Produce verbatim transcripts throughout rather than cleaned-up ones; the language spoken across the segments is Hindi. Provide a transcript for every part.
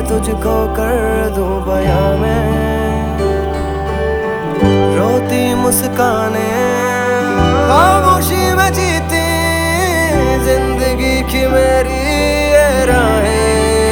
तुझको कर दूं बयां में, रोती मुस्काने खामोशी में जीती जिंदगी की मेरी ये राहें।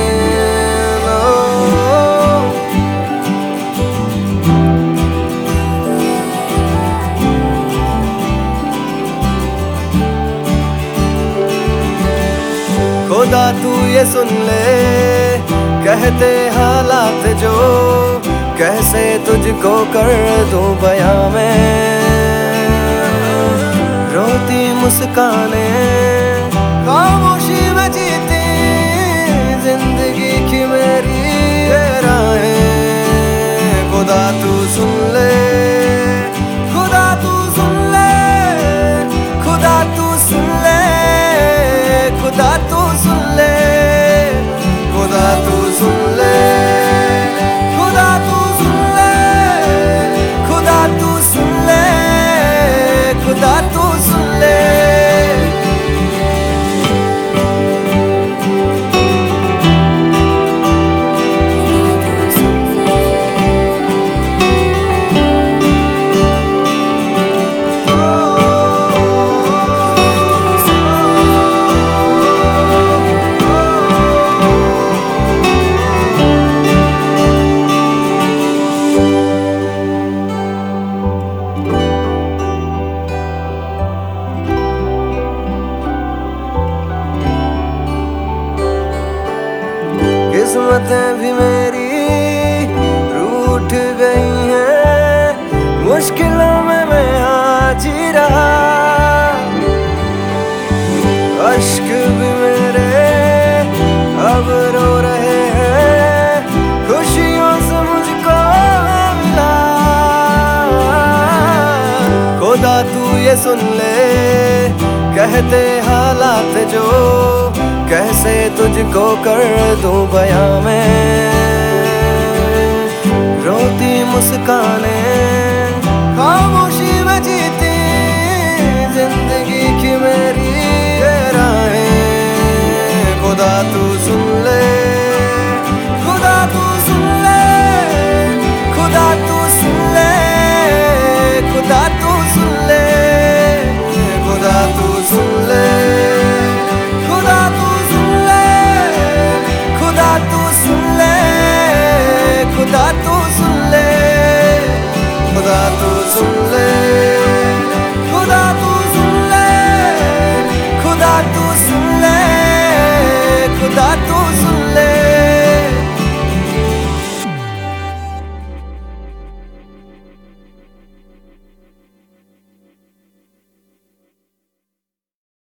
खुदा तू ये सुन ले कहते हालात जो, कैसे तुझको कर दूं बयां में, रोती मुस्काने खामोशी में जीती जिंदगी की मेरी ये राहें। खुदा तू सुन ले, खुदा तू सुन ले, खुदा तू सुन ले, खुदा तू सुन ले, खुदा तू सुन ले, खुदा तू सुन ले, खुदा तू सुन ले, खुदा तू सुन ले। किस्मतें भी मेरी रूठ गई हैं, मुश्किलों में मैं आज ही रहा, अश्क भी मेरे अब रो रहे हैं, खुशियों से मुझको मिला। खुदा तू ये सुन ले कहते हालात जो, कैसे तुझको कर दूं बयां में, रोती मुस्काने खामोशी में जीती जिंदगी की मेरी ये राहें। खुदा तू सुन ले, खुदा तू सुन ले, खुदा तू सुन ले, खुदा तू सुन ले, खुदा तू सुन ले, खुदा तू सुन ले, खुदा तू सुन ले, खुदा तू सुन ले, खुदा तू सुन ले, खुदा तू सुन ले, खुदा तू